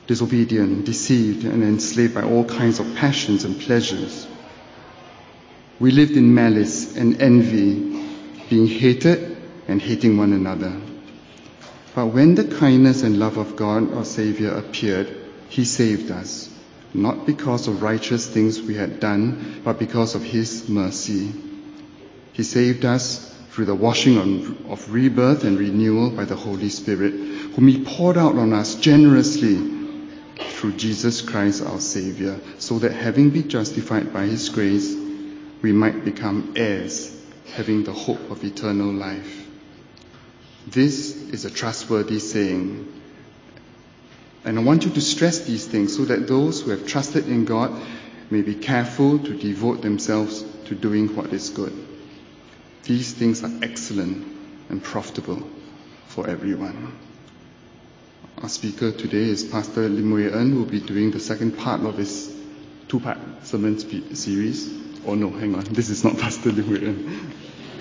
disobedient, deceived, and enslaved by all kinds of passions and pleasures. We lived in malice and envy, being hated and hating one another. But when the kindness and love of God, our Savior, appeared, He saved us, not because of righteous things we had done, but because of His mercy. He saved us through the washing of rebirth and renewal by the Holy Spirit, whom He poured out on us generously through Jesus Christ our Savior, so that having been justified by His grace, we might become heirs, having the hope of eternal life. This is a trustworthy saying. And I want you to stress these things so that those who have trusted in God may be careful to devote themselves to doing what is good. These things are excellent and profitable for everyone. Our speaker today is Pastor Lim Wei En, who will be doing the second part of his two-part sermon series. Oh no, hang on, this is not Pastor Lim Wei En.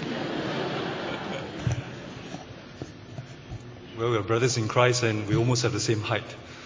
Well, we're brothers in Christ and we almost have the same height.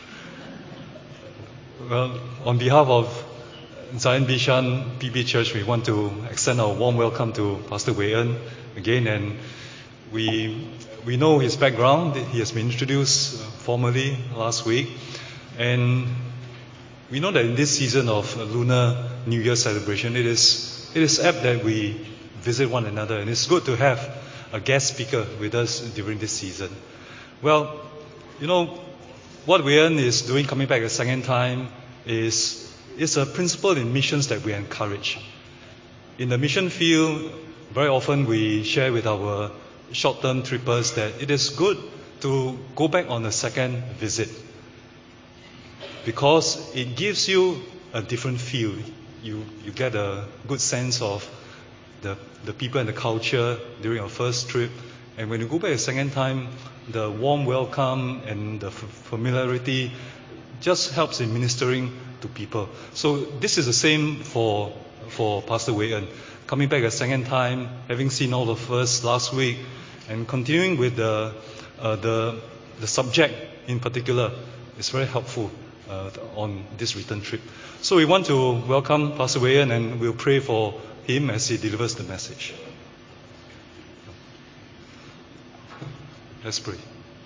Well, on behalf of Zion Bishan PB Church, we want to extend our warm welcome to Pastor Wei En again, and we know his background. He has been introduced formally last week, and we know that in this season of Lunar New Year celebration, it is apt that we visit one another, and it's good to have a guest speaker with us during this season. Well, you know, what Wei En is doing, coming back a second time, is a principle in missions that we encourage. In the mission field, very often we share with our short-term trippers that it is good to go back on a second visit, because it gives you a different feel. You get a good sense of the people and the culture during your first trip, and when you go back a second time, the warm welcome and the familiarity just helps in ministering to people. So this is the same for Pastor Wei En. Coming back a second time, having seen all of us last week, and continuing with the subject in particular is very helpful on this return trip. So we want to welcome Pastor Wei En, and we'll pray for him as he delivers the message. Let's pray.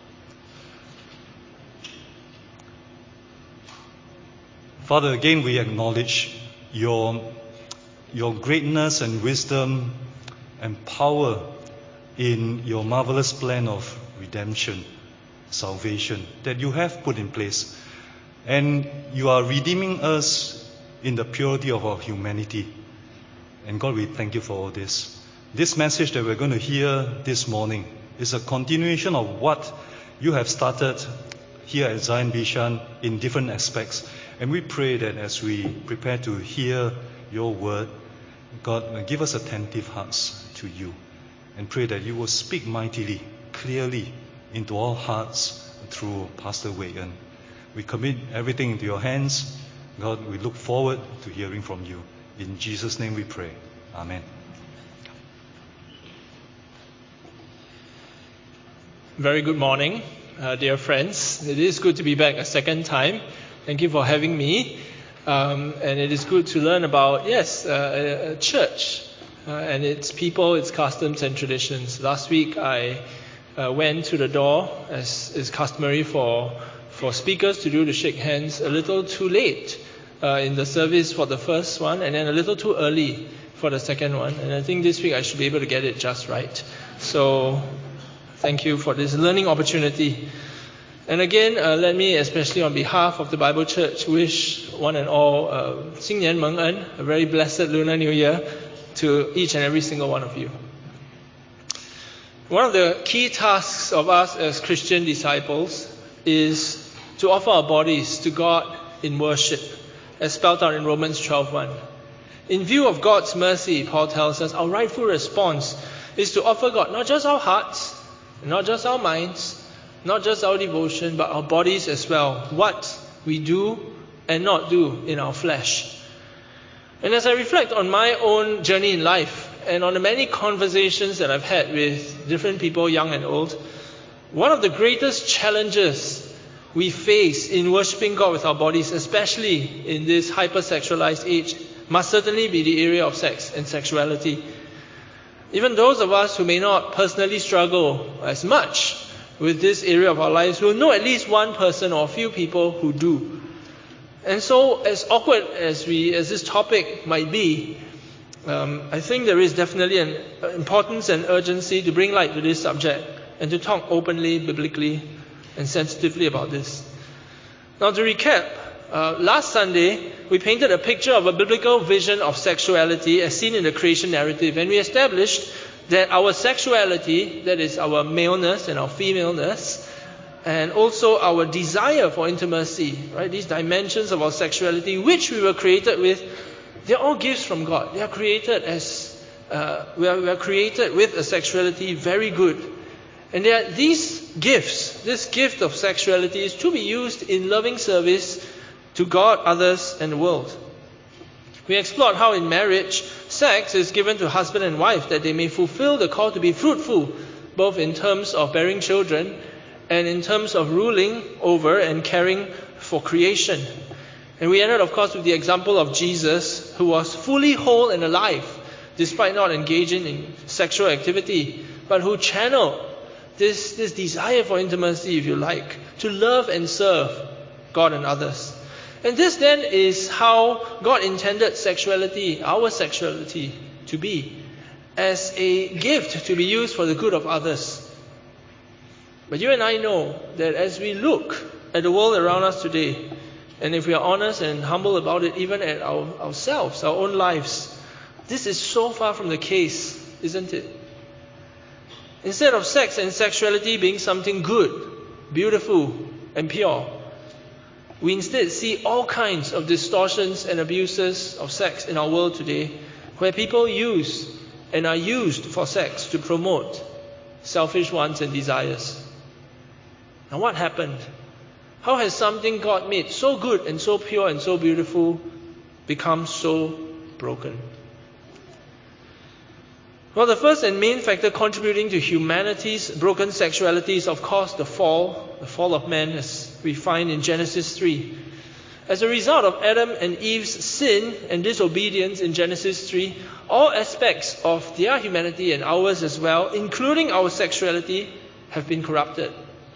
Father, again we acknowledge your greatness and wisdom and power in your marvelous plan of redemption, salvation that you have put in place. And you are redeeming us in the purity of our humanity. And God, we thank you for all this. This message that we're going to hear this morning is a continuation of what you have started here at Zion Bishan in different aspects. And we pray that as we prepare to hear your word, God, give us attentive hearts to you, and pray that you will speak mightily, clearly into our hearts through Pastor Wei En. We commit everything into your hands. God, we look forward to hearing from you. In Jesus' name we pray. Amen. Very good morning, dear friends. It is good to be back a second time. Thank you for having me. And it is good to learn about, a church and its people, its customs and traditions. Last week I went to the door, as is customary for speakers to do, to shake hands a little too late in the service for the first one, and then a little too early for the second one. And I think this week I should be able to get it just right. So thank you for this learning opportunity. And again, let me, especially on behalf of the Bible Church, wish one and all 新年蒙恩, a very blessed Lunar New Year to each and every single one of you. One of the key tasks of us as Christian disciples is to offer our bodies to God in worship, as spelled out in Romans 12:1. In view of God's mercy, Paul tells us, our rightful response is to offer God not just our hearts, not just our minds, not just our devotion, but our bodies as well, what we do and not do in our flesh. And as I reflect on my own journey in life, and on the many conversations that I've had with different people, young and old, one of the greatest challenges we face in worshipping God with our bodies, especially in this hypersexualized age, must certainly be the area of sex and sexuality. Even those of us who may not personally struggle as much with this area of our lives will know at least one person or a few people who do. And so, as awkward as this topic might be, I think there is definitely an importance and urgency to bring light to this subject and to talk openly, biblically, and sensitively about this. Now, to recap, last Sunday we painted a picture of a biblical vision of sexuality as seen in the creation narrative, and we established that our sexuality, that is our maleness and our femaleness, and also our desire for intimacy, right? These dimensions of our sexuality, which we were created with, they're all gifts from God. They are created as we are created with a sexuality very good, and these gifts, this gift of sexuality, is to be used in loving service to God, others, and the world. We explored how in marriage, sex is given to husband and wife that they may fulfill the call to be fruitful, both in terms of bearing children and in terms of ruling over and caring for creation. And we ended, of course, with the example of Jesus, who was fully whole and alive, despite not engaging in sexual activity, but who channeled this desire for intimacy, if you like, to love and serve God and others. And this then is how God intended sexuality, our sexuality, to be, as a gift to be used for the good of others. But you and I know that as we look at the world around us today, and if we are honest and humble about it, even at ourselves, our own lives, this is so far from the case, isn't it? Instead of sex and sexuality being something good, beautiful, and pure, we instead see all kinds of distortions and abuses of sex in our world today, where people use and are used for sex to promote selfish wants and desires. Now, what happened? How has something God made so good and so pure and so beautiful become so broken? Well, the first and main factor contributing to humanity's broken sexuality is, of course, the fall of man, as we find in Genesis 3. As a result of Adam and Eve's sin and disobedience in Genesis 3, all aspects of their humanity and ours as well, including our sexuality, have been corrupted.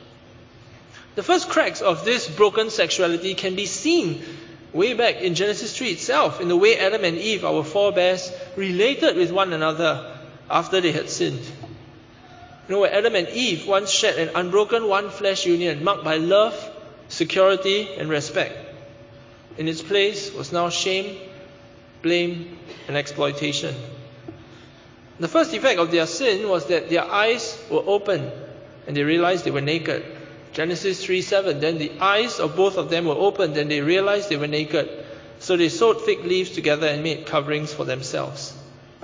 The first cracks of this broken sexuality can be seen way back in Genesis 3 itself, in the way Adam and Eve, our forebears, related with one another after they had sinned. You know, where Adam and Eve once shared an unbroken one-flesh union marked by love, security, and respect. In its place was now shame, blame, and exploitation. The first effect of their sin was that their eyes were open and they realized they were naked. Genesis 3:7, then the eyes of both of them were opened and they realized they were naked. So they sewed fig leaves together and made coverings for themselves.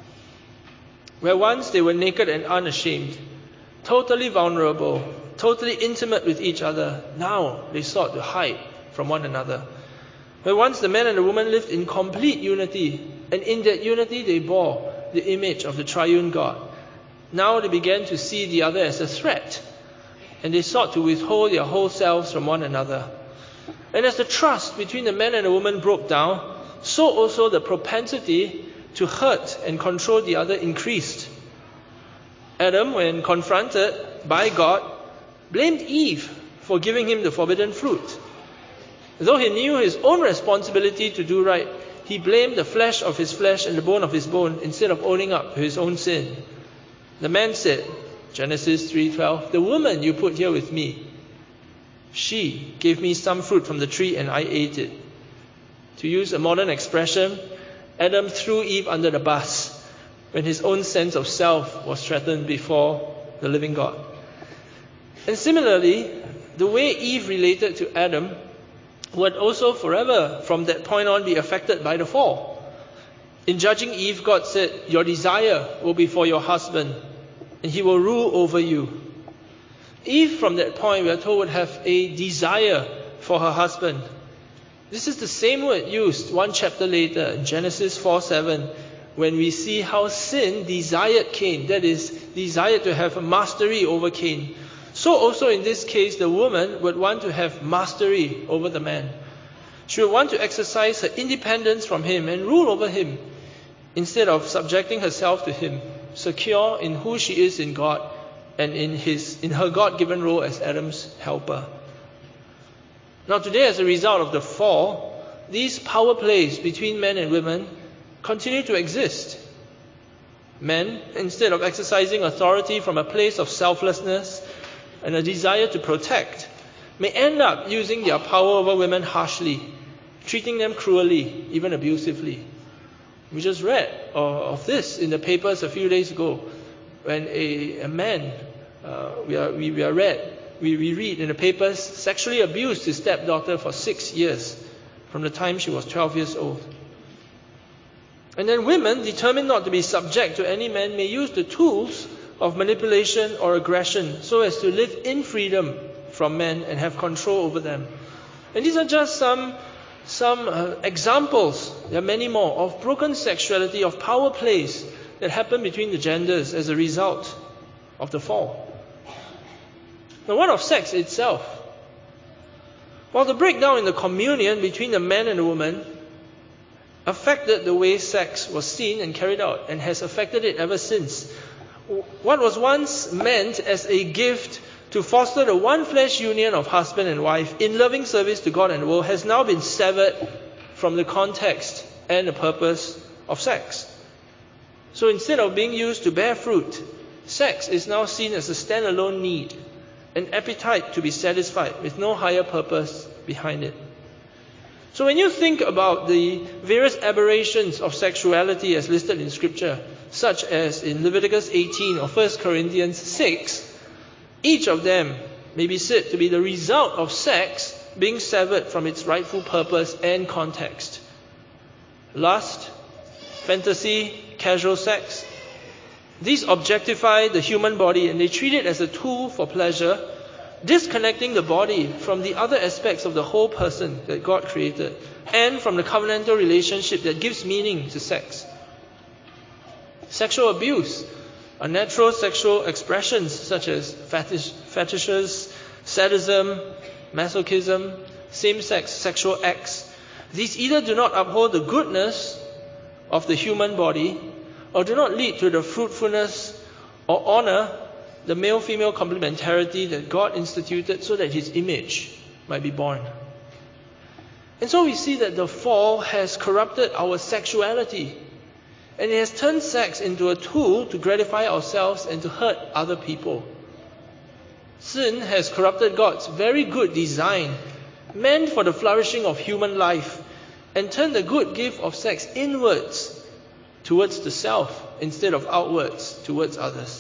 Where once they were naked and unashamed, totally vulnerable, totally intimate with each other, now they sought to hide from one another. Where once the man and the woman lived in complete unity, and in that unity they bore the image of the triune God, now they began to see the other as a threat, and they sought to withhold their whole selves from one another. And as the trust between the man and the woman broke down, so also the propensity to hurt and control the other increased. Adam, when confronted by God, blamed Eve for giving him the forbidden fruit. Though he knew his own responsibility to do right, he blamed the flesh of his flesh and the bone of his bone instead of owning up to his own sin. The man said, Genesis 3:12, the woman you put here with me, she gave me some fruit from the tree and I ate it. To use a modern expression, Adam threw Eve under the bus when his own sense of self was threatened before the living God. And similarly, the way Eve related to Adam would also forever from that point on be affected by the fall. In judging Eve, God said, your desire will be for your husband and he will rule over you. Eve, from that point, we are told, would have a desire for her husband. This is the same word used one chapter later in Genesis 4:7, when we see how sin desired Cain, that is, desired to have a mastery over Cain. So So also in this case, the woman would want to have mastery over the man. She would want to exercise her independence from him and rule over him, instead of subjecting herself to him, secure in who she is in God and in her God-given role as Adam's helper. Now today, as a result of the fall, these power plays between men and women continue to exist. Men, instead of exercising authority from a place of selflessness and a desire to protect, may end up using their power over women harshly, treating them cruelly, even abusively. We just read of this in the papers a few days ago, when a man, we read in the papers, sexually abused his stepdaughter for 6 years, from the time she was 12 years old. And then women, determined not to be subject to any man, may use the tools of manipulation or aggression so as to live in freedom from men and have control over them. And these are just some examples, there are many more, of broken sexuality, of power plays that happen between the genders as a result of the fall. Now, what of sex itself? Well, the breakdown in the communion between the man and the woman affected the way sex was seen and carried out, and has affected it ever since. What was once meant as a gift to foster the one flesh union of husband and wife in loving service to God and the world has now been severed from the context and the purpose of sex. So instead of being used to bear fruit, sex is now seen as a standalone need, an appetite to be satisfied with no higher purpose behind it. So when you think about the various aberrations of sexuality as listed in Scripture, such as in Leviticus 18 or 1 Corinthians 6, each of them may be said to be the result of sex being severed from its rightful purpose and context. Lust, fantasy, casual sex, these objectify the human body and they treat it as a tool for pleasure, disconnecting the body from the other aspects of the whole person that God created and from the covenantal relationship that gives meaning to sex. Sexual abuse, unnatural sexual expressions such as fetishes, sadism, masochism, same-sex sexual acts, these either do not uphold the goodness of the human body or do not lead to the fruitfulness or honor the male-female complementarity that God instituted so that His image might be born. And so we see that the fall has corrupted our sexuality, and it has turned sex into a tool to gratify ourselves and to hurt other people. Sin has corrupted God's very good design, meant for the flourishing of human life, and turned the good gift of sex inwards towards the self instead of outwards towards others.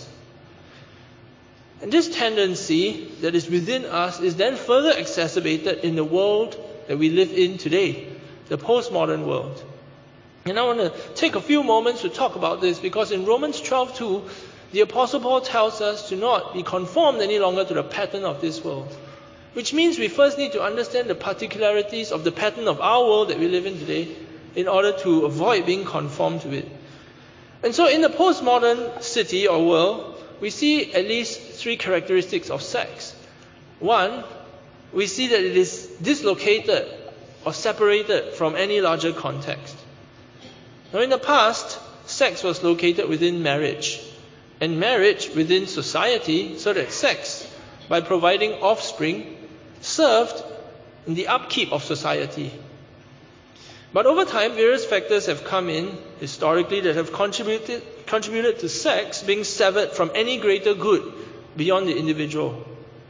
And this tendency that is within us is then further exacerbated in the world that we live in today, the postmodern world. And I want to take a few moments to talk about this, because in Romans 12:2, the Apostle Paul tells us to not be conformed any longer to the pattern of this world. Which means we first need to understand the particularities of the pattern of our world that we live in today in order to avoid being conformed to it. And so in the postmodern city or world, we see at least three characteristics of sex. One, we see that it is dislocated or separated from any larger context. Now in the past, sex was located within marriage, and marriage within society, so that sex, by providing offspring, served in the upkeep of society. But over time, various factors have come in historically that have contributed to sex being severed from any greater good beyond the individual.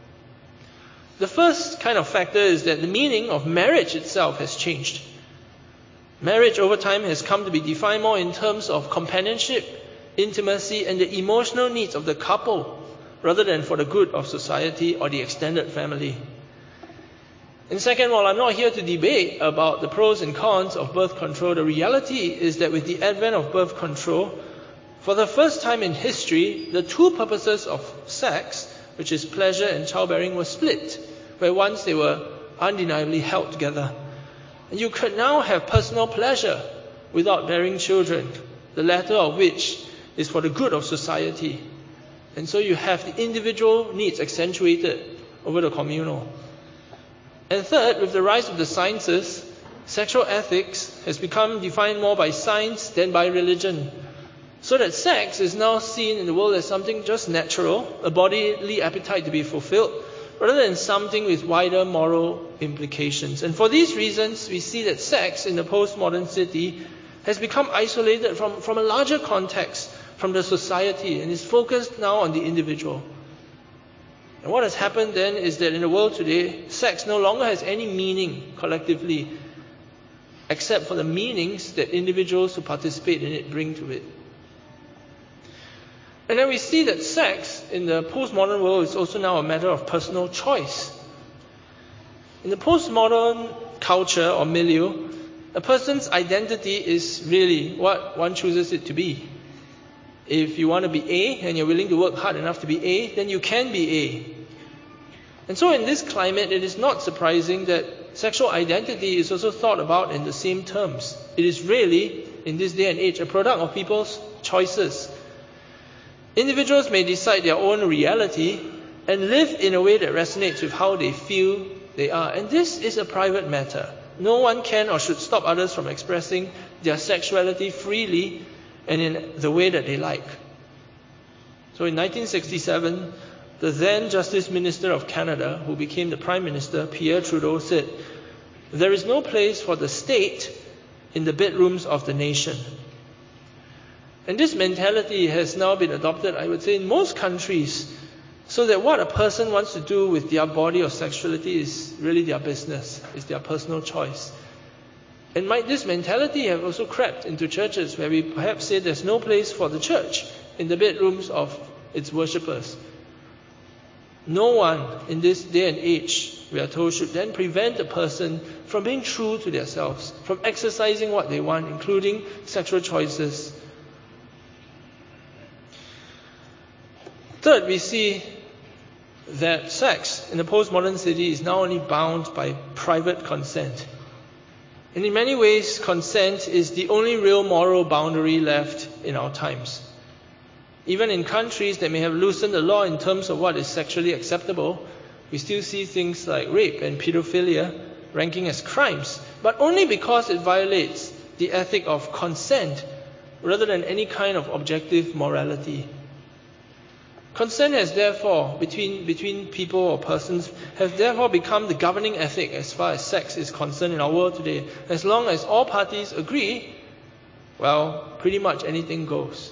The first kind of factor is that the meaning of marriage itself has changed. Marriage over time has come to be defined more in terms of companionship, intimacy, and the emotional needs of the couple, rather than for the good of society or the extended family. And second, while I'm not here to debate about the pros and cons of birth control, the reality is that with the advent of birth control, for the first time in history, the two purposes of sex, which is pleasure and childbearing, were split, where once they were undeniably held together. And you could now have personal pleasure without bearing children, the latter of which is for the good of society. And so you have the individual needs accentuated over the communal. And third, with the rise of the sciences, sexual ethics has become defined more by science than by religion. So that sex is now seen in the world as something just natural, a bodily appetite to be fulfilled, rather than something with wider moral implications. And for these reasons, we see that sex in the postmodern city has become isolated from a larger context, from the society, and is focused now on the individual. And what has happened then is that in the world today, sex no longer has any meaning collectively, except for the meanings that individuals who participate in it bring to it. And then we see that sex in the postmodern world is also now a matter of personal choice. In the postmodern culture or milieu, a person's identity is really what one chooses it to be. If you want to be A and you're willing to work hard enough to be A, then you can be A. And so in this climate, it is not surprising that sexual identity is also thought about in the same terms. It is really, in this day and age, a product of people's choices. Individuals may decide their own reality and live in a way that resonates with how they feel they are. And this is a private matter. No one can or should stop others from expressing their sexuality freely and in the way that they like. So in 1967, the then Justice Minister of Canada, who became the Prime Minister, Pierre Trudeau, said, "There is no place for the state in the bedrooms of the nation." And this mentality has now been adopted, I would say, in most countries, so that what a person wants to do with their body or sexuality is really their business, is their personal choice. And might this mentality have also crept into churches, where we perhaps say there's no place for the church in the bedrooms of its worshippers? No one in this day and age, we are told, should then prevent a person from being true to themselves, from exercising what they want, including sexual choices. Third, we see that sex in the postmodern city is now only bound by private consent. And in many ways, consent is the only real moral boundary left in our times. Even in countries that may have loosened the law in terms of what is sexually acceptable, we still see things like rape and pedophilia ranking as crimes, but only because it violates the ethic of consent rather than any kind of objective morality. Consent has therefore, between people or persons, has therefore become the governing ethic as far as sex is concerned in our world today. As long as all parties agree, well, pretty much anything goes.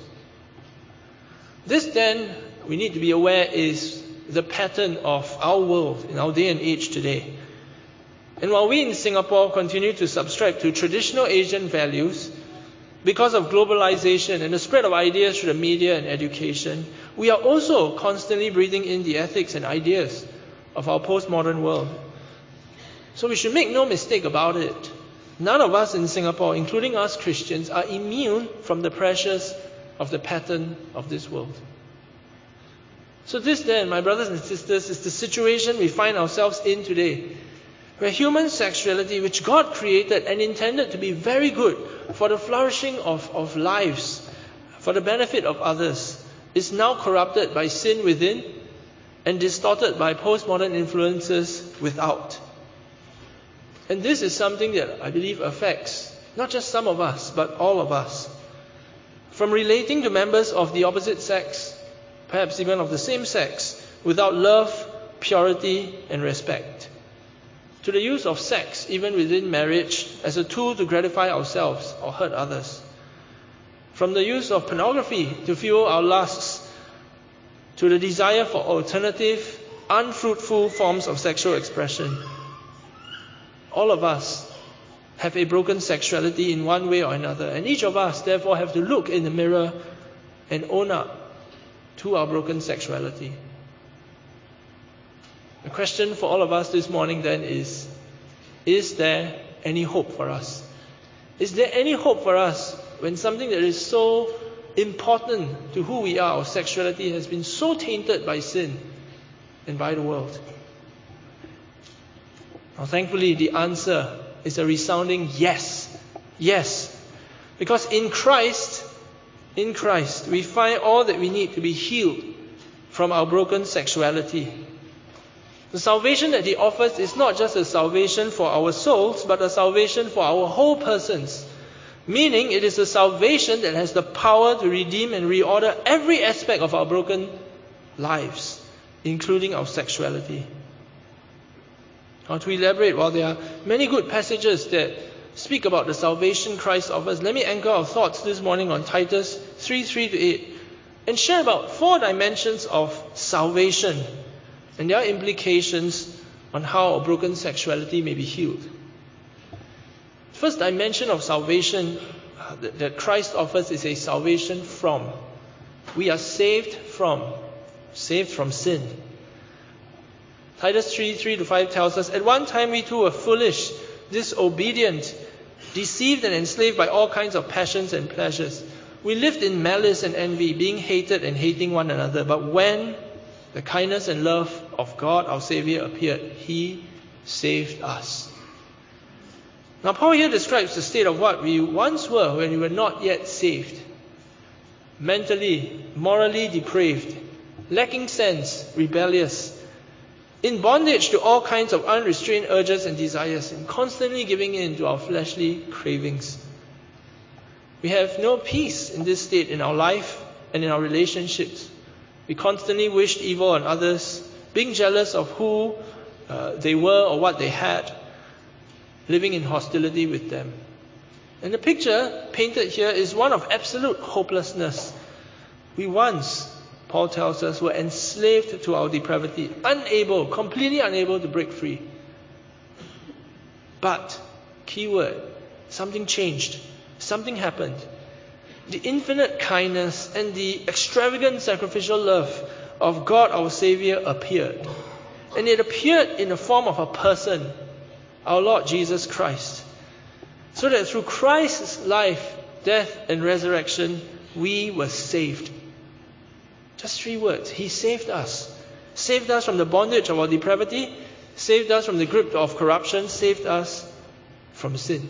This then, we need to be aware, is the pattern of our world in our day and age today. And while we in Singapore continue to subscribe to traditional Asian values, because of globalization and the spread of ideas through the media and education, we are also constantly breathing in the ethics and ideas of our postmodern world. So we should make no mistake about it. None of us in Singapore, including us Christians, are immune from the pressures of the pattern of this world. So this then, my brothers and sisters, is the situation we find ourselves in today, where human sexuality, which God created and intended to be very good for the flourishing of lives, for the benefit of others, is now corrupted by sin within and distorted by postmodern influences without. And this is something that I believe affects not just some of us, but all of us. From relating to members of the opposite sex, perhaps even of the same sex, without love, purity, and respect, to the use of sex, even within marriage, as a tool to gratify ourselves or hurt others. From the use of pornography to fuel our lusts, to the desire for alternative, unfruitful forms of sexual expression. All of us have a broken sexuality in one way or another, and each of us therefore have to look in the mirror and own up to our broken sexuality. The question for all of us this morning then is there any hope for us? Is there any hope for us when something that is so important to who we are, our sexuality, has been so tainted by sin and by the world? Now, thankfully, the answer is a resounding yes. Yes. Because in Christ, we find all that we need to be healed from our broken sexuality. The salvation that He offers is not just a salvation for our souls, but a salvation for our whole persons. Meaning, it is a salvation that has the power to redeem and reorder every aspect of our broken lives, including our sexuality. Now, to elaborate, while there are many good passages that speak about the salvation Christ offers, let me anchor our thoughts this morning on Titus 3:3-8 and share about 4 dimensions of salvation and their implications on how a broken sexuality may be healed. First dimension of salvation that Christ offers is a salvation from. We are saved from sin. Titus 3:3-5 tells us, "At one time we too were foolish, disobedient, deceived and enslaved by all kinds of passions and pleasures. We lived in malice and envy, being hated and hating one another. But when the kindness and love of God, our Savior, appeared, He saved us." Now, Paul here describes the state of what we once were when we were not yet saved. Mentally, morally depraved, lacking sense, rebellious, in bondage to all kinds of unrestrained urges and desires, and constantly giving in to our fleshly cravings. We have no peace in this state in our life and in our relationships. We constantly wished evil on others, being jealous of who they were or what they had, living in hostility with them. And the picture painted here is one of absolute hopelessness. We once, Paul tells us, were enslaved to our depravity, completely unable to break free. But, keyword, something changed. Something happened. The infinite kindness and the extravagant sacrificial love of God our Savior appeared. And it appeared in the form of a person, our Lord Jesus Christ. So that through Christ's life, death and resurrection, we were saved. Just 3 words. He saved us. Saved us from the bondage of our depravity, saved us from the grip of corruption, saved us from sin.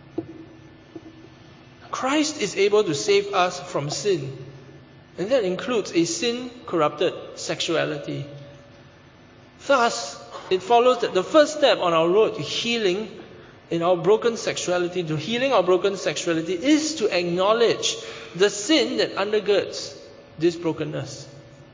Christ is able to save us from sin. And that includes a sin-corrupted sexuality. Thus, it follows that the first step on our road to healing in our broken sexuality, is to acknowledge the sin that undergirds this brokenness.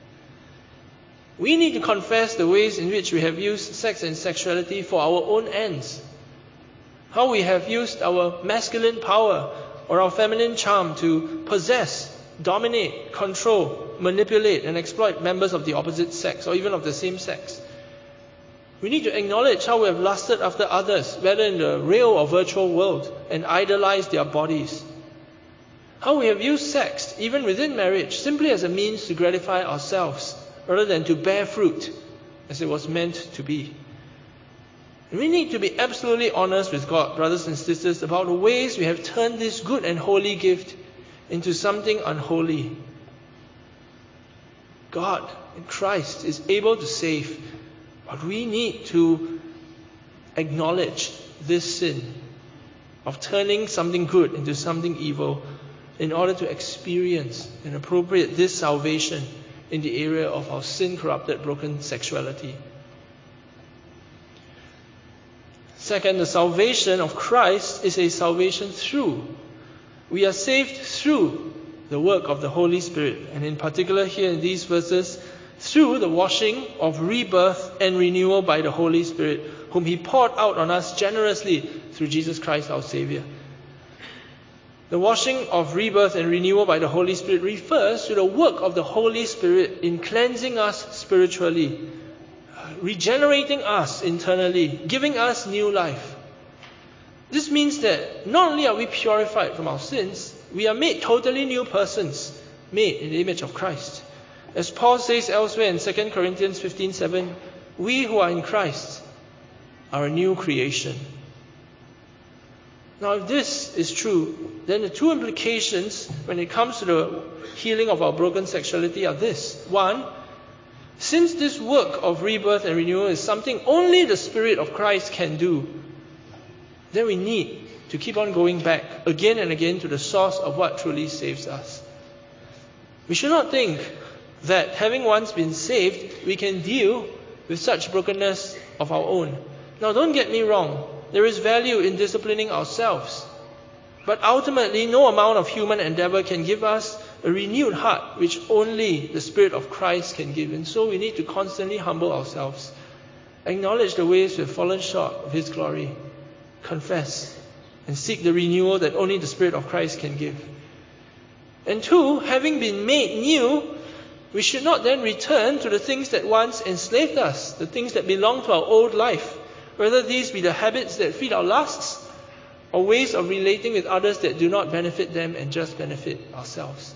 We need to confess the ways in which we have used sex and sexuality for our own ends. How we have used our masculine power or our feminine charm to possess, dominate, control, manipulate, and exploit members of the opposite sex or even of the same sex. We need to acknowledge how we have lusted after others, whether in the real or virtual world, and idolized their bodies. How we have used sex, even within marriage, simply as a means to gratify ourselves, rather than to bear fruit, as it was meant to be. And we need to be absolutely honest with God, brothers and sisters, about the ways we have turned this good and holy gift into something unholy. God in Christ is able to save, but we need to acknowledge this sin of turning something good into something evil in order to experience and appropriate this salvation in the area of our sin-corrupted, broken sexuality. Second, the salvation of Christ is a salvation through. We are saved through the work of the Holy Spirit, and in particular here in these verses, through the washing of rebirth and renewal by the Holy Spirit, whom He poured out on us generously through Jesus Christ our Savior. The washing of rebirth and renewal by the Holy Spirit refers to the work of the Holy Spirit in cleansing us spiritually, regenerating us internally, giving us new life. This means that not only are we purified from our sins, we are made totally new persons, made in the image of Christ. As Paul says elsewhere in 2 Corinthians 15:7, we who are in Christ are a new creation. Now, if this is true, then the 2 implications when it comes to the healing of our broken sexuality are this. 1, since this work of rebirth and renewal is something only the Spirit of Christ can do, then we need to keep on going back again and again to the source of what truly saves us. We should not think that having once been saved, we can deal with such brokenness of our own. Now, don't get me wrong. There is value in disciplining ourselves. But ultimately, no amount of human endeavor can give us a renewed heart, which only the Spirit of Christ can give. And so we need to constantly humble ourselves, acknowledge the ways we have fallen short of His glory, confess, and seek the renewal that only the Spirit of Christ can give. And 2, having been made new, we should not then return to the things that once enslaved us, the things that belong to our old life, whether these be the habits that feed our lusts or ways of relating with others that do not benefit them and just benefit ourselves.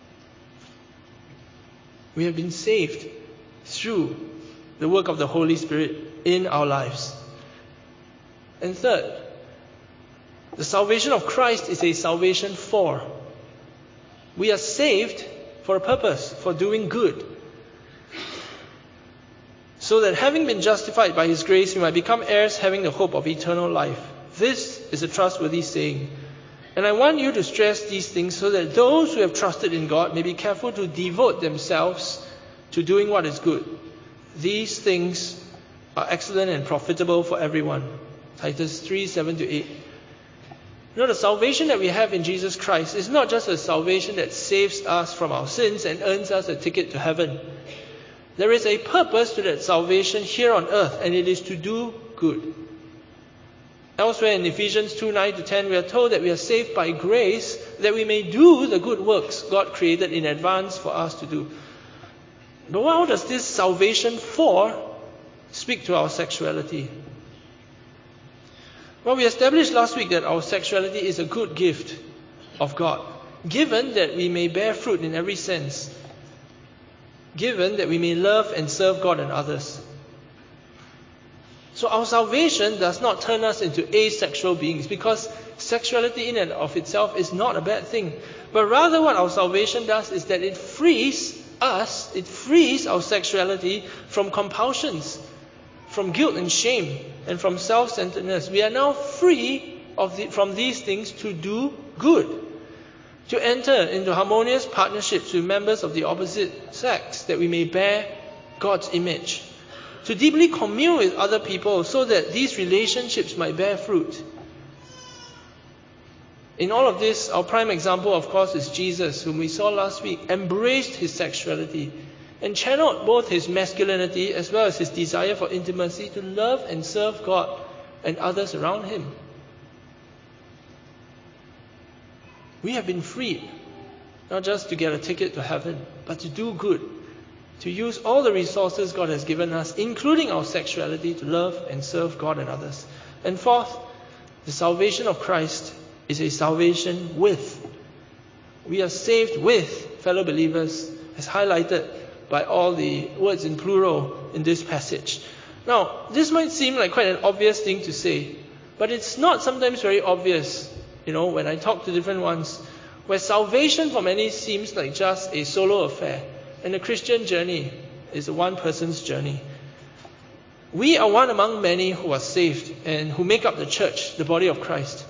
We have been saved through the work of the Holy Spirit in our lives. And 3rd, the salvation of Christ is a salvation for. We are saved for a purpose, for doing good, so that having been justified by His grace, we might become heirs having the hope of eternal life. This is a trustworthy saying. And I want you to stress these things so that those who have trusted in God may be careful to devote themselves to doing what is good. These things are excellent and profitable for everyone. Titus 3:7-8. The salvation that we have in Jesus Christ is not just a salvation that saves us from our sins and earns us a ticket to heaven. There is a purpose to that salvation here on earth, and it is to do good. Elsewhere in Ephesians 2:9-10, we are told that we are saved by grace, that we may do the good works God created in advance for us to do. But how does this salvation for speak to our sexuality? Well, we established last week that our sexuality is a good gift of God, given that we may bear fruit in every sense, given that we may love and serve God and others. So our salvation does not turn us into asexual beings, because sexuality in and of itself is not a bad thing. But rather what our salvation does is that it frees our sexuality from compulsions, from guilt and shame, and from self-centeredness. We are now free from these things to do good, to enter into harmonious partnerships with members of the opposite sex, that we may bear God's image, to deeply commune with other people so that these relationships might bear fruit. In all of this, our prime example, of course, is Jesus, whom we saw last week, embraced his sexuality and channeled both his masculinity as well as his desire for intimacy to love and serve God and others around him. We have been freed, not just to get a ticket to heaven, but to do good, to use all the resources God has given us, including our sexuality, to love and serve God and others. And 4th, the salvation of Christ is a salvation with. We are saved with fellow believers, as highlighted by all the words in plural in this passage. Now, this might seem like quite an obvious thing to say, but it's not sometimes very obvious, when I talk to different ones, where salvation for many seems like just a solo affair, and the Christian journey is a one person's journey. We are one among many who are saved and who make up the church, the body of Christ.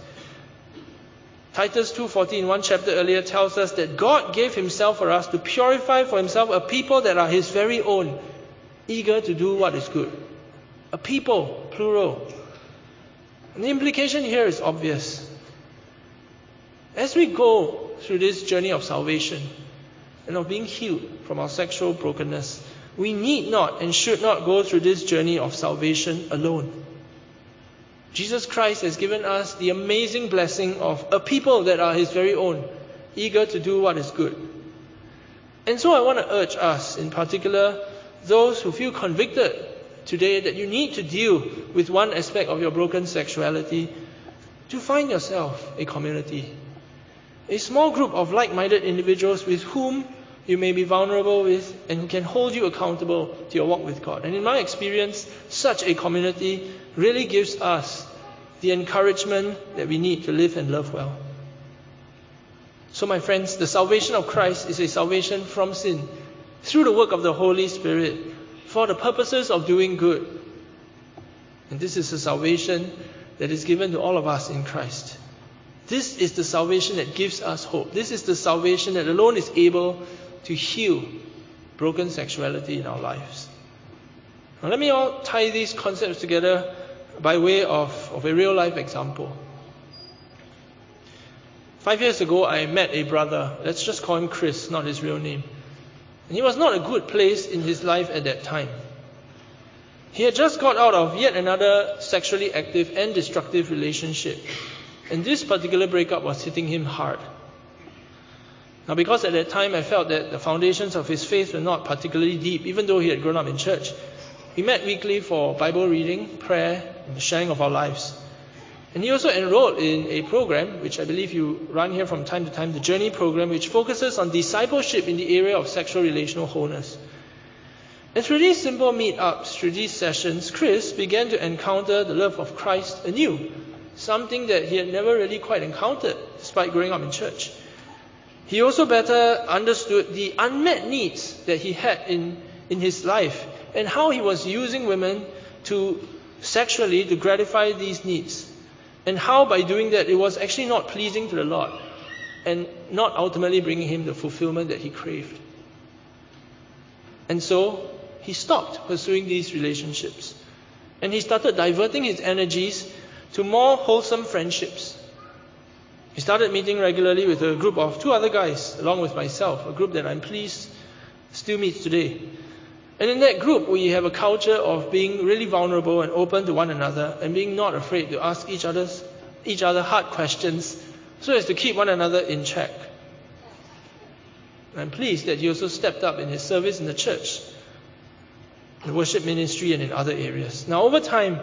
Titus 2:14, one chapter earlier, tells us that God gave himself for us to purify for himself a people that are his very own, eager to do what is good. A people, plural. And the implication here is obvious. As we go through this journey of salvation and of being healed from our sexual brokenness, we need not and should not go through this journey of salvation alone. Jesus Christ has given us the amazing blessing of a people that are his very own, eager to do what is good. And so I want to urge us, in particular, those who feel convicted today that you need to deal with one aspect of your broken sexuality, to find yourself a community, a small group of like-minded individuals with whom you may be vulnerable with and who can hold you accountable to your walk with God. And in my experience, such a community really gives us the encouragement that we need to live and love well. So my friends, the salvation of Christ is a salvation from sin through the work of the Holy Spirit for the purposes of doing good. And this is a salvation that is given to all of us in Christ. This is the salvation that gives us hope. This is the salvation that alone is able to heal broken sexuality in our lives. Now let me all tie these concepts together by way of a real life example. 5 years ago, I met a brother. Let's just call him Chris, not his real name. And he was not a good place in his life at that time. He had just got out of yet another sexually active and destructive relationship. And this particular breakup was hitting him hard. Now, because at that time I felt that the foundations of his faith were not particularly deep, even though he had grown up in church, we met weekly for Bible reading, prayer, and the sharing of our lives. And he also enrolled in a program, which I believe you run here from time to time, the Journey program, which focuses on discipleship in the area of sexual relational wholeness. And through these simple meet-ups, through these sessions, Chris began to encounter the love of Christ anew, something that he had never really quite encountered, despite growing up in church. He also better understood the unmet needs that he had in his life, and how he was using women sexually to gratify these needs. And how by doing that it was actually not pleasing to the Lord and not ultimately bringing him the fulfillment that he craved. And so he stopped pursuing these relationships. And he started diverting his energies to more wholesome friendships. He started meeting regularly with a group of 2 other guys, along with myself, a group that I'm pleased still meets today. And in that group, we have a culture of being really vulnerable and open to one another, and being not afraid to ask each other hard questions so as to keep one another in check. I'm pleased that he also stepped up in his service in the church, in the worship ministry, and in other areas. Now, over time,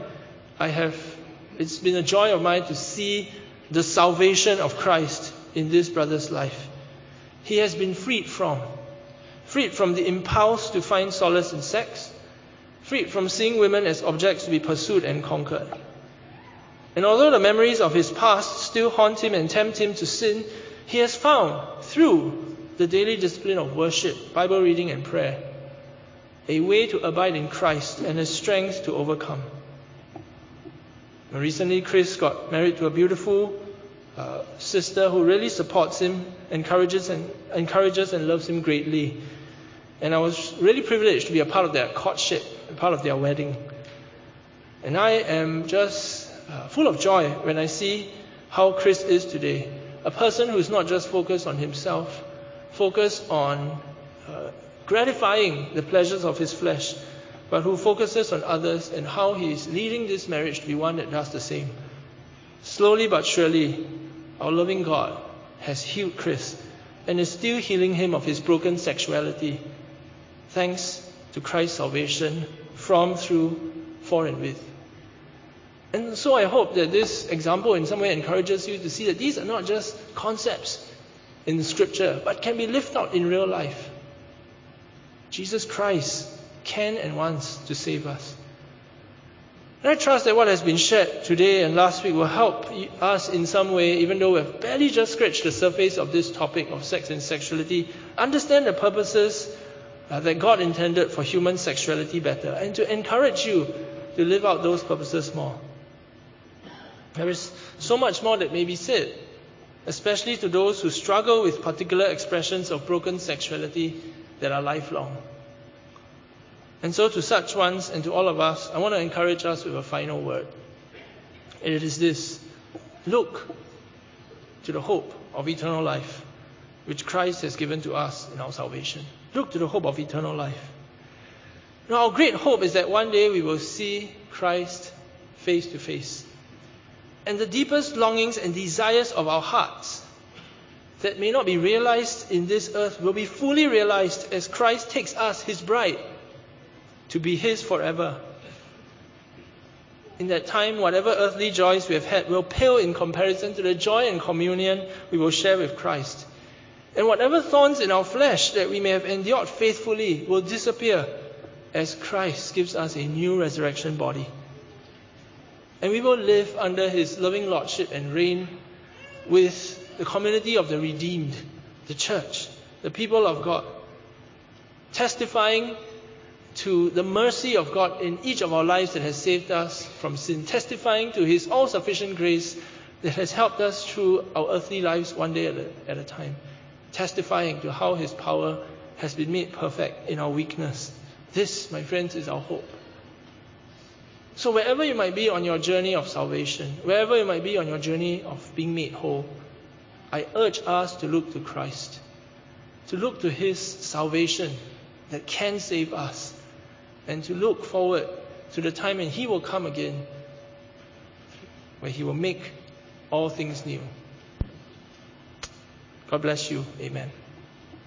it's been a joy of mine to see the salvation of Christ in this brother's life. He has been freed from the impulse to find solace in sex, freed from seeing women as objects to be pursued and conquered. And although the memories of his past still haunt him and tempt him to sin, he has found, through the daily discipline of worship, Bible reading and prayer, a way to abide in Christ and a strength to overcome. Recently, Chris got married to a beautiful sister who really supports him, encourages and loves him greatly. And I was really privileged to be a part of their courtship, a part of their wedding. And I am just full of joy when I see how Chris is today. A person who is not just focused on himself, focused on gratifying the pleasures of his flesh, but who focuses on others and how he is leading this marriage to be one that does the same. Slowly but surely, our loving God has healed Chris and is still healing him of his broken sexuality, thanks to Christ's salvation from, through, for and with. And so I hope that this example in some way encourages you to see that these are not just concepts in the scripture, but can be lived out in real life. Jesus Christ can and wants to save us. And I trust that what has been shared today and last week will help us in some way, even though we've barely just scratched the surface of this topic of sex and sexuality, understand the purposes that God intended for human sexuality better, and to encourage you to live out those purposes more. There is so much more that may be said, especially to those who struggle with particular expressions of broken sexuality that are lifelong. And so to such ones and to all of us, I want to encourage us with a final word. And it is this: look to the hope of eternal life, which Christ has given to us in our salvation. Look to the hope of eternal life. Now, our great hope is that one day we will see Christ face to face. And the deepest longings and desires of our hearts that may not be realized in this earth will be fully realized as Christ takes us, his bride, to be his forever. In that time, whatever earthly joys we have had will pale in comparison to the joy and communion we will share with Christ. And whatever thorns in our flesh that we may have endured faithfully will disappear as Christ gives us a new resurrection body. And we will live under his loving lordship and reign with the community of the redeemed, the church, the people of God, testifying to the mercy of God in each of our lives that has saved us from sin, testifying to his all-sufficient grace that has helped us through our earthly lives one day at a time, testifying to how his power has been made perfect in our weakness. This, my friends, is our hope. So wherever you might be on your journey of salvation, wherever you might be on your journey of being made whole, I urge us to look to Christ, to look to His salvation that can save us, and to look forward to the time when He will come again, where He will make all things new. God bless you. Amen.